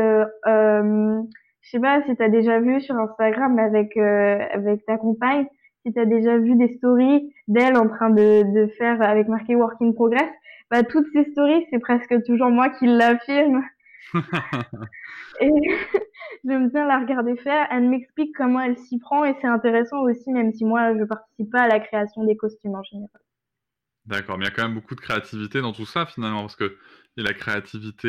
je sais pas si t'as déjà vu sur Instagram avec ta compagne, si t'as déjà vu des stories d'elle en train de faire avec marqué Work in Progress. Bah toutes ces stories, c'est presque toujours moi qui l'affirme. Et j'aime bien la regarder faire. Elle m'explique comment elle s'y prend et c'est intéressant aussi, même si moi je participe pas à la création des costumes en général. D'accord, mais il y a quand même beaucoup de créativité dans tout ça finalement, parce que il y a la créativité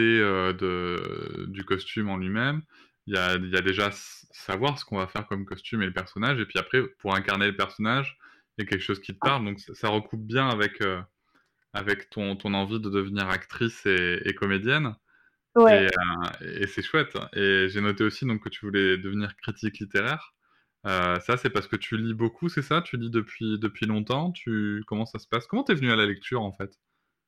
du costume en lui-même, il y a déjà savoir ce qu'on va faire comme costume et le personnage, et puis après, pour incarner le personnage, il y a quelque chose qui te parle, donc ça recoupe bien avec ton envie de devenir actrice et comédienne, et, Ouais. et c'est chouette. Et j'ai noté aussi donc, que tu voulais devenir critique littéraire. Ça, c'est parce que tu lis beaucoup, c'est ça? Tu lis depuis longtemps? Comment ça se passe? Comment t'es venu à la lecture, en fait?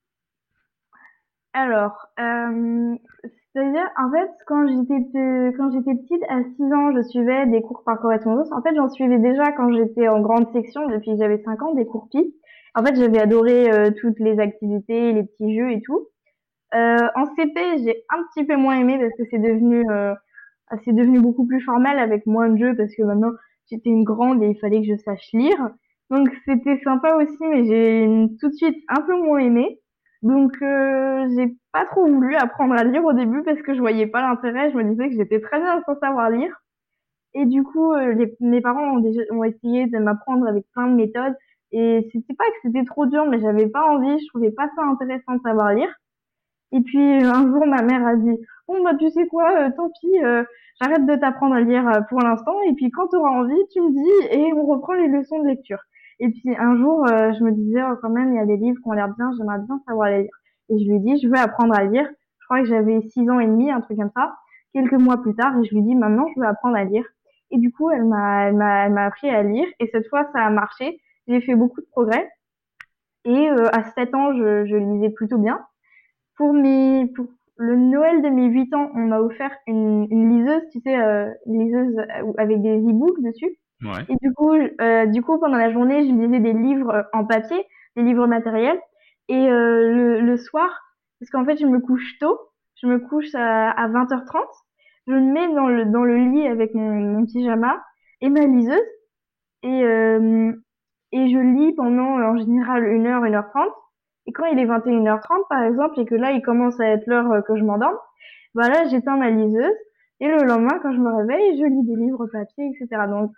Alors, c'est-à-dire, en fait, quand j'étais petite, à 6 ans, je suivais des cours par correspondance. En fait, j'en suivais déjà quand j'étais en grande section, depuis que j'avais 5 ans, des cours PI. En fait, j'avais adoré toutes les activités, les petits jeux et tout. En CP, j'ai un petit peu moins aimé parce que c'est devenu beaucoup plus formel avec moins de jeux parce que maintenant, j'étais une grande et il fallait que je sache lire. Donc, c'était sympa aussi, mais j'ai tout de suite un peu moins aimé. Donc, j'ai pas trop voulu apprendre à lire au début parce que je voyais pas l'intérêt. Je me disais que j'étais très bien sans savoir lire. Et du coup, mes parents ont essayé de m'apprendre avec plein de méthodes. Et c'était pas que c'était trop dur, mais j'avais pas envie. Je trouvais pas ça intéressant de savoir lire. Et puis un jour, ma mère a dit, bon bah tu sais quoi, tant pis, j'arrête de t'apprendre à lire pour l'instant. Et puis quand tu auras envie, tu me dis et on reprend les leçons de lecture. Et puis un jour, je me disais oh, quand même, il y a des livres qui ont l'air bien, j'aimerais bien savoir les lire. Et je lui ai dit, je veux apprendre à lire. Je crois que j'avais 6 ans et demi, un truc comme ça. Quelques mois plus tard, et je lui ai dit, maintenant, je veux apprendre à lire. Et du coup, elle m'a appris à lire. Et cette fois, ça a marché. J'ai fait beaucoup de progrès. Et à 7 ans, je lisais plutôt bien. Pour le Noël de mes 8 ans, on m'a offert une liseuse, tu sais, une liseuse avec des e-books dessus. Ouais. Et du coup, pendant la journée, je lisais des livres en papier, des livres matériels. Et le soir, parce qu'en fait, je me couche tôt, je me couche à 20h30, je me mets dans le lit avec mon pyjama et ma liseuse. Et, euh, et je lis pendant en général 1 heure, 1h30. Et quand il est 21h30 par exemple, et que là il commence à être l'heure que je m'endorme, bah là j'éteins ma liseuse. Et le lendemain, quand je me réveille, je lis des livres papier, etc. Donc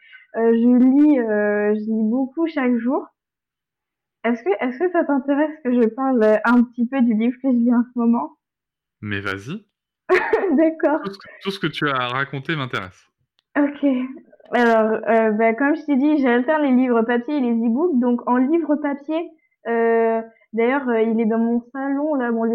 je lis beaucoup chaque jour. Est-ce que ça t'intéresse que je parle un petit peu du livre que je lis en ce moment? Mais vas-y, D'accord. tout ce que tu as raconté m'intéresse. Ok. Alors, bah, comme je t'ai dit, j'alterne les livres papier et les e-books. Donc, en livre papier, euh, d'ailleurs, il est dans mon salon là. Bon,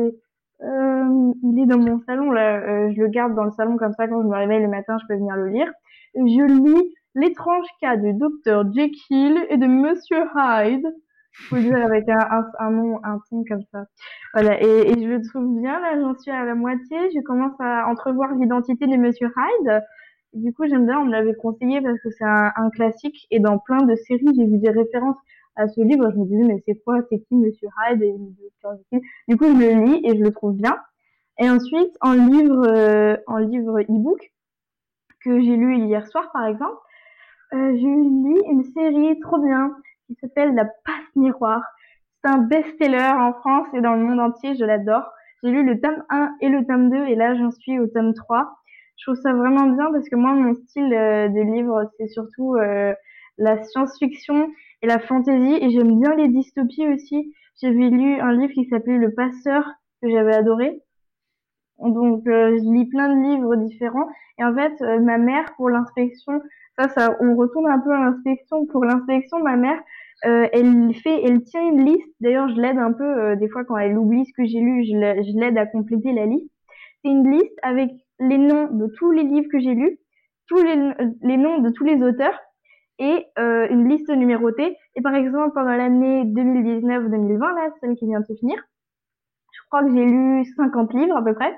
il est dans mon salon là. Je le garde dans le salon comme ça. Quand je me réveille le matin, je peux venir le lire. Je lis L'étrange cas de Dr Jekyll et de Monsieur Hyde. Faut le dire avec un nom, un ton comme ça. Voilà. Et je le trouve bien là. J'en suis à la moitié. Je commence à entrevoir l'identité de Monsieur Hyde. Du coup, j'aime bien, on me l'avait conseillé parce que c'est un classique et dans plein de séries, j'ai vu des références à ce livre. Je me disais, mais c'est qui Monsieur Hyde et Du coup, je le lis et je le trouve bien. Et ensuite, en livre e-book que j'ai lu hier soir, par exemple, je lis une série trop bien qui s'appelle La Passe Miroir. C'est un best-seller en France et dans le monde entier, je l'adore. J'ai lu le tome 1 et le tome 2 et là, j'en suis au tome 3. Je trouve ça vraiment bien parce que moi, mon style de livre, c'est surtout la science-fiction et la fantasy et j'aime bien les dystopies aussi. J'avais lu un livre qui s'appelait Le Passeur que j'avais adoré. Donc, je lis plein de livres différents. Et en fait, ma mère, pour l'inspection, on retourne un peu à l'inspection. Pour l'inspection, ma mère, elle tient une liste. D'ailleurs, je l'aide un peu, des fois, quand elle oublie ce que j'ai lu, je l'aide à compléter la liste. C'est une liste avec les noms de tous les livres que j'ai lus, les noms de tous les auteurs et une liste numérotée. Et par exemple, pendant l'année 2019-2020, là, celle qui vient de se finir, je crois que j'ai lu 50 livres à peu près.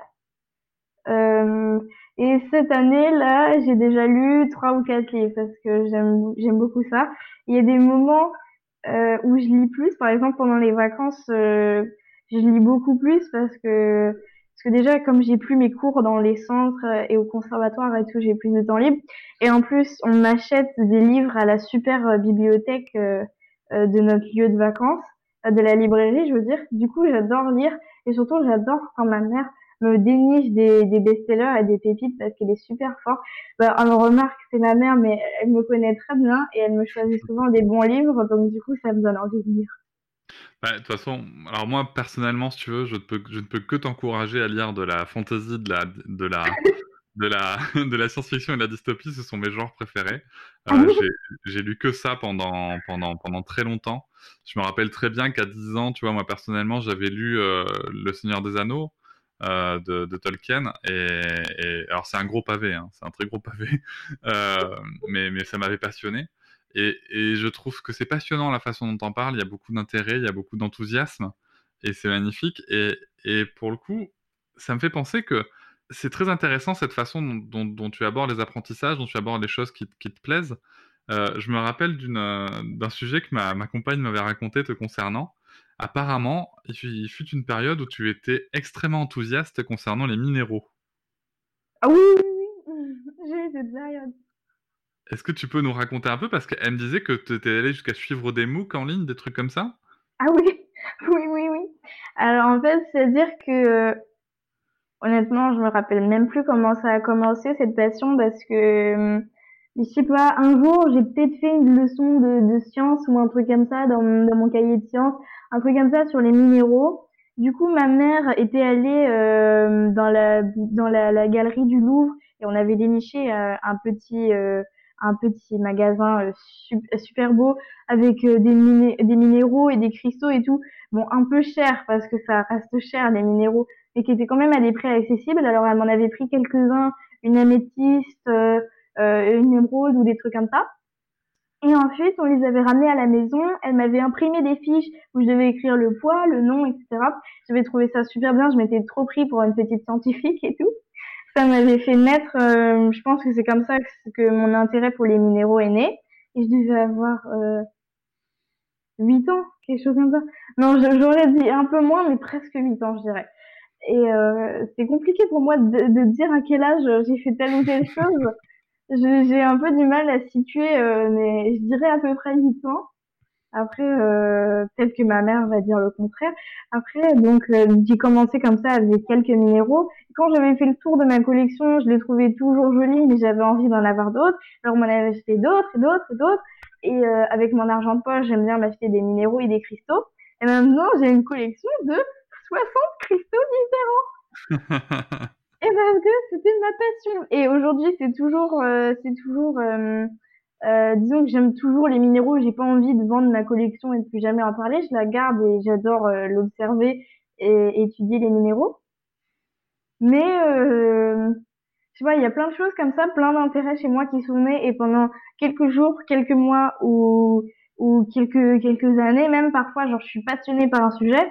Et cette année-là, j'ai déjà lu 3 ou 4 livres parce que j'aime beaucoup ça. Il y a des moments où je lis plus. Par exemple, pendant les vacances, je lis beaucoup plus parce que déjà, comme j'ai plus mes cours dans les centres et au conservatoire et tout, j'ai plus de temps libre. Et en plus, on m'achète des livres à la super bibliothèque de notre lieu de vacances, de la librairie, je veux dire. Du coup, j'adore lire et surtout, j'adore quand ma mère me déniche des best-sellers et des pépites parce qu'elle est super forte. Bah, on remarque, c'est ma mère, mais elle me connaît très bien et elle me choisit souvent des bons livres, donc du coup, ça me donne envie de lire. Bah, de toute façon, alors moi personnellement, si tu veux, je ne peux que t'encourager à lire de la fantasy, de la science-fiction et de la dystopie. Ce sont mes genres préférés. Ah oui? J'ai lu que ça pendant très longtemps. Je me rappelle très bien qu'à 10 ans, tu vois, moi personnellement, j'avais lu Le Seigneur des Anneaux de Tolkien. Alors c'est un gros pavé, hein, c'est un très gros pavé, mais ça m'avait passionné. Et je trouve que c'est passionnant la façon dont on parle. Il y a beaucoup d'intérêt, il y a beaucoup d'enthousiasme, et c'est magnifique. Et pour le coup, ça me fait penser que c'est très intéressant cette façon dont tu abordes les apprentissages, dont tu abordes les choses qui te plaisent. Je me rappelle d'un sujet que ma compagne m'avait raconté te concernant. Apparemment, il fut une période où tu étais extrêmement enthousiaste concernant les minéraux. Ah oui, j'ai eu cette période. Est-ce que tu peux nous raconter un peu? Parce qu'elle me disait que tu étais allé jusqu'à suivre des MOOC en ligne, des trucs comme ça? Ah oui, oui. Alors en fait, c'est-à-dire que honnêtement, je me rappelle même plus comment ça a commencé cette passion parce que je sais pas, un jour j'ai peut-être fait une leçon de sciences ou un truc comme ça dans mon cahier de sciences, un truc comme ça sur les minéraux. Du coup, ma mère était allée dans la galerie du Louvre et on avait déniché un petit magasin super beau avec des minéraux et des cristaux et tout. Bon, un peu cher parce que ça reste cher les minéraux et qui étaient quand même à des prix accessibles. Alors, elle m'en avait pris quelques-uns, une améthyste, une émeraude ou des trucs comme ça. Et ensuite, on les avait ramenés à la maison. Elle m'avait imprimé des fiches où je devais écrire le poids, le nom, etc. J'avais trouvé ça super bien. Je m'étais trop pris pour une petite scientifique et tout. Ça m'avait fait naître, je pense que c'est comme ça que mon intérêt pour les minéraux est né. Et je devais avoir 8 ans, quelque chose comme ça. Non, j'aurais dit un peu moins, mais presque 8 ans, je dirais. Et c'est compliqué pour moi de dire à quel âge j'ai fait telle ou telle chose. J'ai un peu du mal à situer, mais je dirais à peu près 8 ans. Après, peut-être que ma mère va dire le contraire. Après, donc, j'ai commencé comme ça avec quelques minéraux. Quand j'avais fait le tour de ma collection, je les trouvais toujours jolis, mais j'avais envie d'en avoir d'autres. Alors, on m'en avait acheté d'autres et d'autres et d'autres. Et avec mon argent de poche, j'aime bien m'acheter des minéraux et des cristaux. Et maintenant, j'ai une collection de 60 cristaux différents. Et parce que c'était ma passion. Et aujourd'hui, disons que j'aime toujours les minéraux. J'ai pas envie de vendre ma collection et de plus jamais en parler. Je la garde et j'adore l'observer et étudier les minéraux. Mais je sais pas, il y a plein de choses comme ça, plein d'intérêts chez moi qui sont nés et pendant quelques jours, quelques mois ou quelques années même parfois, genre je suis passionnée par un sujet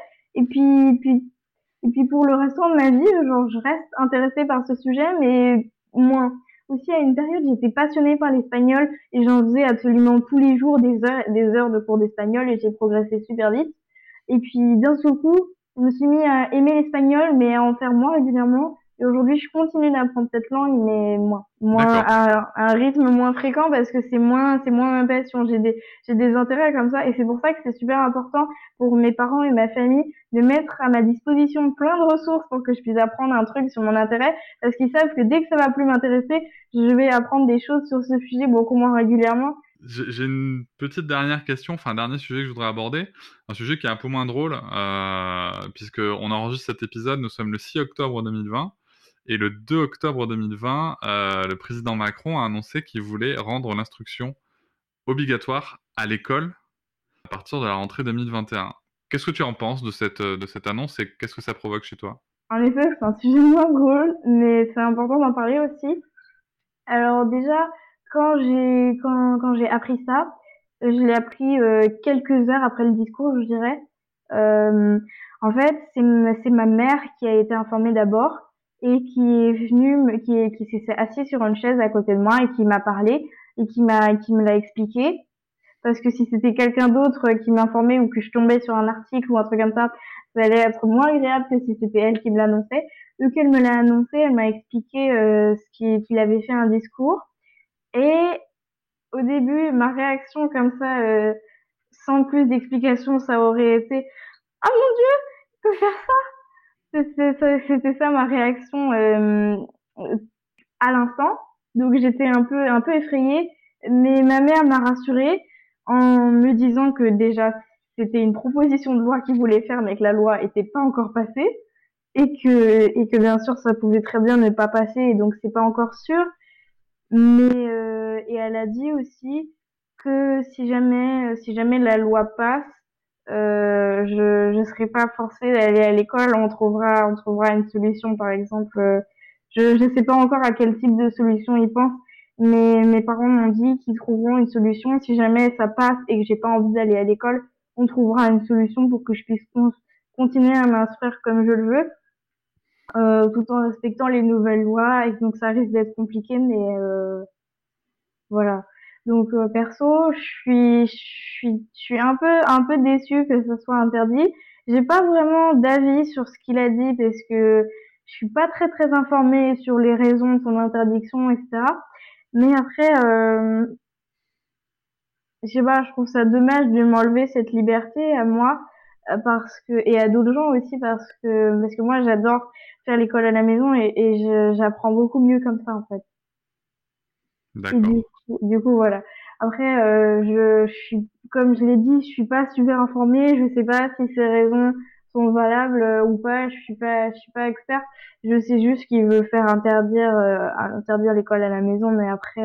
et puis pour le restant de ma vie, genre je reste intéressée par ce sujet mais moins. aussi à une période, j'étais passionnée par l'espagnol et j'en faisais absolument tous les jours des heures de cours d'espagnol et j'ai progressé super vite. Et puis d'un seul coup, je me suis mis à aimer l'espagnol, mais à en faire moins régulièrement. Et aujourd'hui, je continue d'apprendre cette langue, mais moins D'accord. à un rythme moins fréquent parce que c'est moins ma passion. J'ai des intérêts comme ça et c'est pour ça que c'est super important pour mes parents et ma famille de mettre à ma disposition plein de ressources pour que je puisse apprendre un truc sur mon intérêt parce qu'ils savent que dès que ça va plus m'intéresser, je vais apprendre des choses sur ce sujet beaucoup moins régulièrement. J'ai une petite dernière question, enfin un dernier sujet que je voudrais aborder, un sujet qui est un peu moins drôle, puisque on enregistre cet épisode, nous sommes le 6 octobre 2020, et le 2 octobre 2020, le président Macron a annoncé qu'il voulait rendre l'instruction obligatoire à l'école à partir de la rentrée 2021. Qu'est-ce que tu en penses de cette annonce et qu'est-ce que ça provoque chez toi? En effet, c'est un sujet moins drôle, mais c'est important d'en parler aussi. Alors déjà, quand j'ai appris ça, je l'ai appris quelques heures après le discours, je dirais. Euh, En fait, c'est ma mère qui a été informée d'abord et qui est venue, qui s'est assise sur une chaise à côté de moi et qui m'a parlé et qui me l'a expliqué. Parce que si c'était quelqu'un d'autre qui m'informait ou que je tombais sur un article ou un truc comme ça allait être moins agréable que si c'était elle qui me l'annonçait. Vu qu'elle me l'a annoncé, elle m'a expliqué qu'il avait fait un discours. Et au début, ma réaction comme ça, sans plus d'explication, ça aurait été «Ah mon Dieu, il peut faire ça!» C'était ça ma réaction à l'instant. Donc j'étais un peu effrayée, mais ma mère m'a rassurée en me disant que déjà c'était une proposition de loi qu'il voulait faire, mais que la loi était pas encore passée et que bien sûr ça pouvait très bien ne pas passer et donc c'est pas encore sûr. Mais et elle a dit aussi que si jamais la loi passe, je serai pas forcée d'aller à l'école. On trouvera une solution, par exemple. Je sais pas encore à quel type de solution ils pensent, mais mes parents m'ont dit qu'ils trouveront une solution. Si jamais ça passe et que j'ai pas envie d'aller à l'école, on trouvera une solution pour que je puisse continuer à m'instruire comme je le veux, tout en respectant les nouvelles lois. Et donc ça risque d'être compliqué, mais voilà. Donc perso, je suis un peu déçue que ce soit interdit. J'ai pas vraiment d'avis sur ce qu'il a dit parce que je suis pas très informée sur les raisons de son interdiction, etc. Mais après, je sais pas, je trouve ça dommage de m'enlever cette liberté à moi parce que et à d'autres gens aussi parce que moi j'adore faire l'école à la maison j'apprends beaucoup mieux comme ça en fait. Et D'accord. du coup, voilà. Après, je suis, comme je l'ai dit, je suis pas super informée. Je sais pas si ces raisons sont valables ou pas. Je suis pas experte. Je sais juste qu'il veut faire interdire l'école à la maison. Mais après,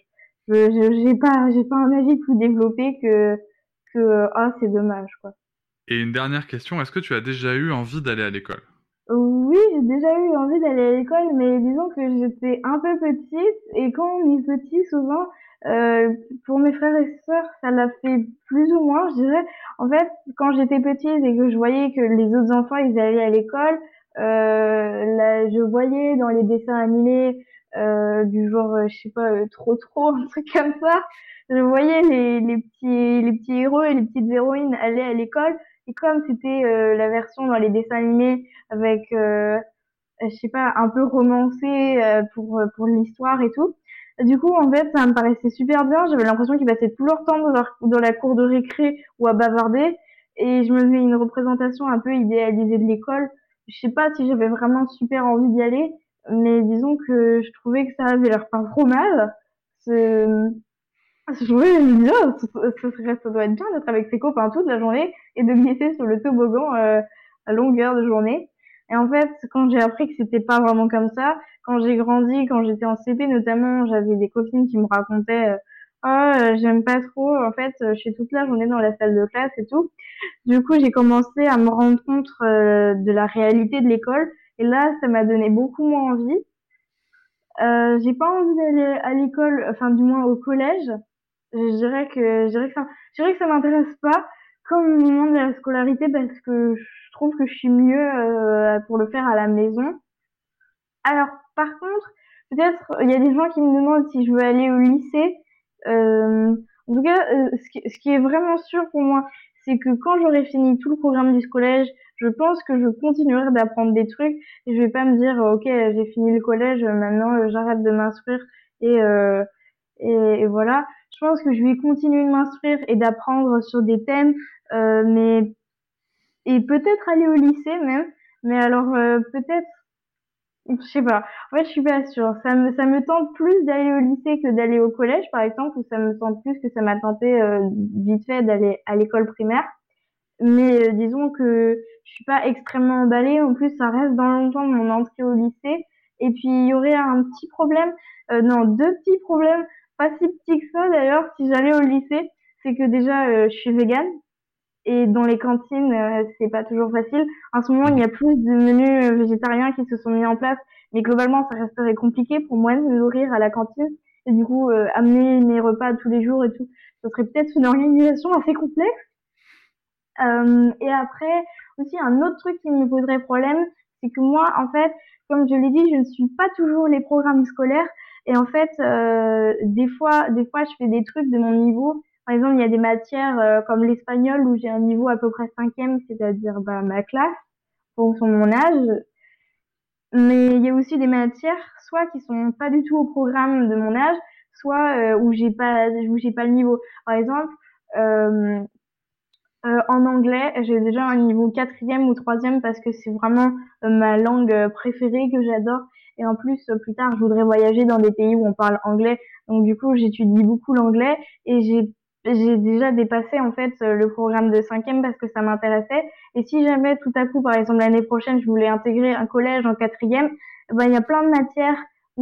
j'ai pas un avis plus développé que, ah, c'est dommage, quoi. Et une dernière question, est-ce que tu as déjà eu envie d'aller à l'école? Oui, j'ai déjà eu envie d'aller à l'école, mais disons que j'étais un peu petite et quand on est petit, souvent, euh, pour mes frères et sœurs, ça l'a fait plus ou moins, je dirais. En fait, quand j'étais petite et que je voyais que les autres enfants, ils allaient à l'école, là, je voyais dans les dessins animés du genre, je sais pas, trop, un truc comme ça, je voyais les petits héros et les petites héroïnes aller à l'école. Et comme c'était la version dans les dessins animés avec, je sais pas, un peu romancé pour l'histoire et tout. Du coup, en fait, ça me paraissait super bien. J'avais l'impression qu'ils passaient tout leur temps dans la cour de récré ou à bavarder. Et je me faisais une représentation un peu idéalisée de l'école. Je sais pas si j'avais vraiment super envie d'y aller, mais disons que je trouvais que ça avait l'air pas trop mal. Ce- Je me disais, oh, ça doit être bien d'être avec ses copains toute la journée et de glisser sur le toboggan à longueur de journée. Et en fait, quand j'ai appris que c'était pas vraiment comme ça, quand j'ai grandi, quand j'étais en CP notamment, j'avais des copines qui me racontaient j'aime pas trop, en fait, je suis toute la journée dans la salle de classe et tout. Du coup, j'ai commencé à me rendre compte de la réalité de l'école et là, ça m'a donné beaucoup moins envie. J'ai pas envie d'aller à l'école, enfin du moins au collège. Je dirais que ça m'intéresse pas comme le moment de la scolarité parce que je trouve que je suis mieux pour le faire à la maison. Alors, par contre, peut-être, il y a des gens qui me demandent si je veux aller au lycée. En tout cas, ce qui est vraiment sûr pour moi, c'est que quand j'aurai fini tout le programme du collège, je pense que je continuerai d'apprendre des trucs et je vais pas me dire, ok, j'ai fini le collège, maintenant j'arrête de m'instruire et, euh, et voilà. Je pense que je vais continuer de m'instruire et d'apprendre sur des thèmes, mais et peut-être aller au lycée même. Mais alors peut-être je sais pas. En fait, je suis pas sûre. Ça me tente plus d'aller au lycée que d'aller au collège, par exemple, ou ça me tente plus que ça m'a tenté vite fait d'aller à l'école primaire. Mais disons que je suis pas extrêmement emballée. En plus, ça reste dans longtemps de mon entrée au lycée. Et puis, il y aurait un petit problème, non, deux petits problèmes, pas si petits que ça d'ailleurs, si j'allais au lycée. C'est que déjà, je suis végane. Et dans les cantines, c'est pas toujours facile. En ce moment, il y a plus de menus végétariens qui se sont mis en place, mais globalement, ça resterait compliqué pour moi de me nourrir à la cantine. Et du coup, amener mes repas tous les jours et tout, ce serait peut-être une organisation assez complexe. Et après, aussi, un autre truc qui me poserait problème, c'est que moi, en fait, comme je l'ai dit, je ne suis pas toujours les programmes scolaires. Et en fait, des fois, je fais des trucs de mon niveau. Par exemple, il y a des matières comme l'espagnol où j'ai un niveau à peu près cinquième, c'est-à-dire bah, ma classe, en fonction de mon âge. Mais il y a aussi des matières, soit qui sont pas du tout au programme de mon âge, soit où j'ai pas le niveau. Par exemple, euh, en anglais, j'ai déjà un niveau quatrième ou troisième parce que c'est vraiment ma langue préférée que j'adore. Et en plus, plus tard, je voudrais voyager dans des pays où on parle anglais. Donc du coup, j'étudie beaucoup l'anglais et j'ai déjà dépassé en fait le programme de cinquième parce que ça m'intéressait. Et si jamais tout à coup, par exemple l'année prochaine, je voulais intégrer un collège en quatrième, ben il y a plein de matières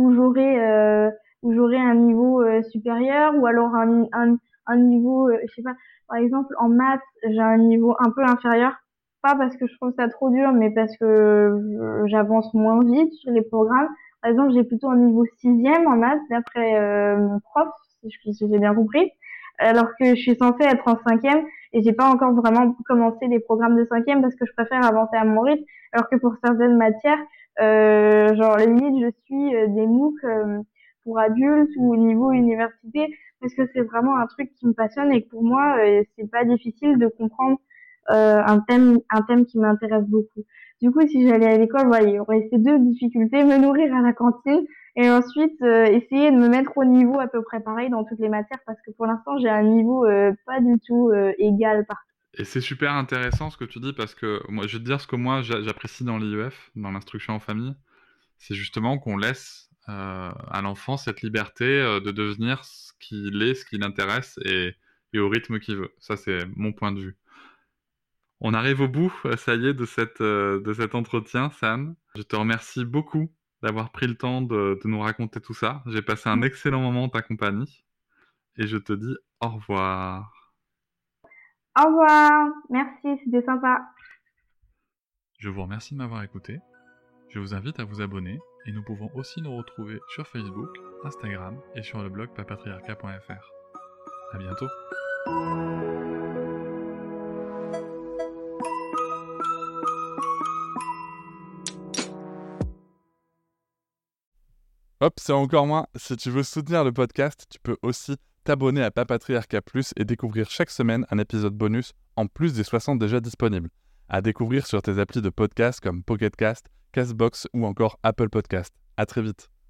où j'aurais un niveau supérieur ou alors un niveau, je sais pas. Par exemple, en maths, j'ai un niveau un peu inférieur. Pas parce que je trouve ça trop dur, mais parce que j'avance moins vite sur les programmes. Par exemple, j'ai plutôt un niveau sixième en maths, d'après mon prof, si j'ai bien compris. Alors que je suis censée être en cinquième et j'ai pas encore vraiment commencé les programmes de cinquième parce que je préfère avancer à mon rythme. Alors que pour certaines matières, genre limite, je suis des MOOC pour adultes ou au niveau université parce que c'est vraiment un truc qui me passionne et que pour moi, c'est pas difficile de comprendre un thème qui m'intéresse beaucoup. Du coup, si j'allais à l'école, voilà, il y aurait ces deux difficultés, me nourrir à la cantine et ensuite essayer de me mettre au niveau à peu près pareil dans toutes les matières parce que pour l'instant, j'ai un niveau pas du tout égal partout. Et c'est super intéressant ce que tu dis parce que moi, je vais te dire ce que moi j'apprécie dans l'IEF, dans l'instruction en famille, c'est justement qu'on laisse à l'enfant cette liberté de devenir ce qu'il est, ce qui l'intéresse et au rythme qu'il veut. Ça, c'est mon point de vue. On arrive au bout, ça y est, de cet entretien, Sam. Je te remercie beaucoup d'avoir pris le temps de nous raconter tout ça. J'ai passé un excellent moment en ta compagnie et je te dis au revoir. Au revoir, merci, c'était sympa. Je vous remercie de m'avoir écouté. Je vous invite à vous abonner et nous pouvons aussi nous retrouver sur Facebook, Instagram et sur le blog papatriarca.fr. À bientôt. Hop, c'est encore moins. Si tu veux soutenir le podcast, tu peux aussi t'abonner à Papatriarca Plus et découvrir chaque semaine un épisode bonus en plus des 60 déjà disponibles. À découvrir sur tes applis de podcast comme Pocket Cast, Castbox ou encore Apple Podcast. À très vite.